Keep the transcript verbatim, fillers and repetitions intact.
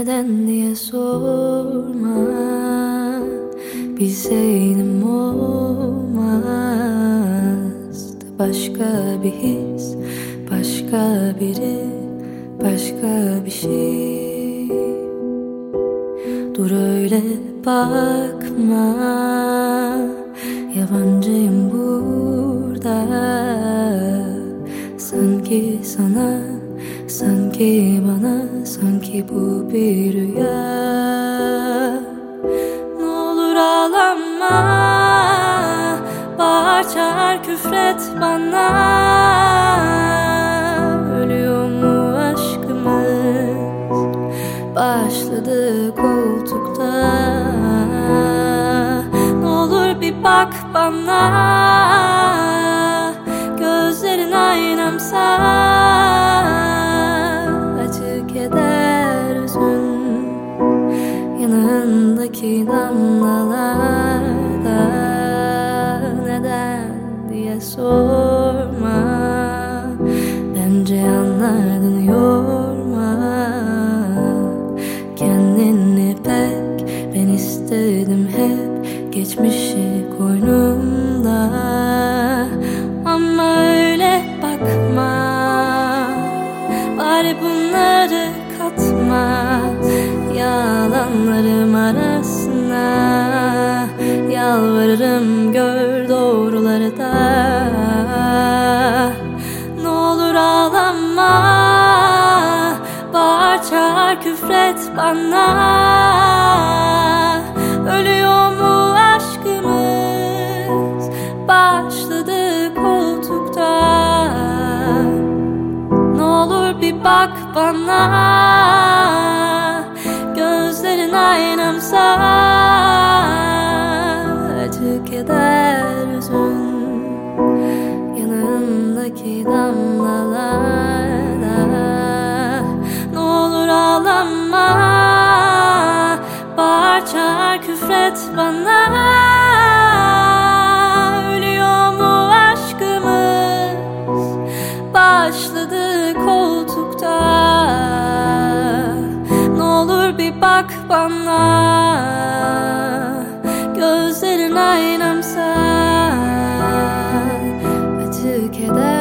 neden diye sorma, bilseydim olmazdı. Başka bir his, başka biri, başka bir şey. Dur öyle bakma, yabancıyım burada. Sanki sana, sanki bana, sanki bu bir rüya. Ne olur ağlama, bağır çağır küfret bana. Ölüyor mu aşkımız, başladı koltukta. Ne olur bir bak bana, gözlerin aynamsa. Acı keder üzün, yanındaki damlalarda. Neden diye sorma, bence anlardın, yorma kendini pek. Ben istedim hep geçmişi koynumda, ama öyle bakma, bari bunları katma yalanlarım arasına. Yalvarırım gör doğruları da. Ne olur ağlama, bağır çağır küfret bana. Ölüyor mu aşkımız, başladı koltukta. Ne olur bir bak bana, gözlerin aynamsa. Acı keder üzün, yanındaki damlalarda. Ne olur ağlama, bağır çağır küfret bana. Ölüyor mu aşkımız, başladı koltukta. Ne olur bir bak bana, gözlerin aynamsa. Acı keder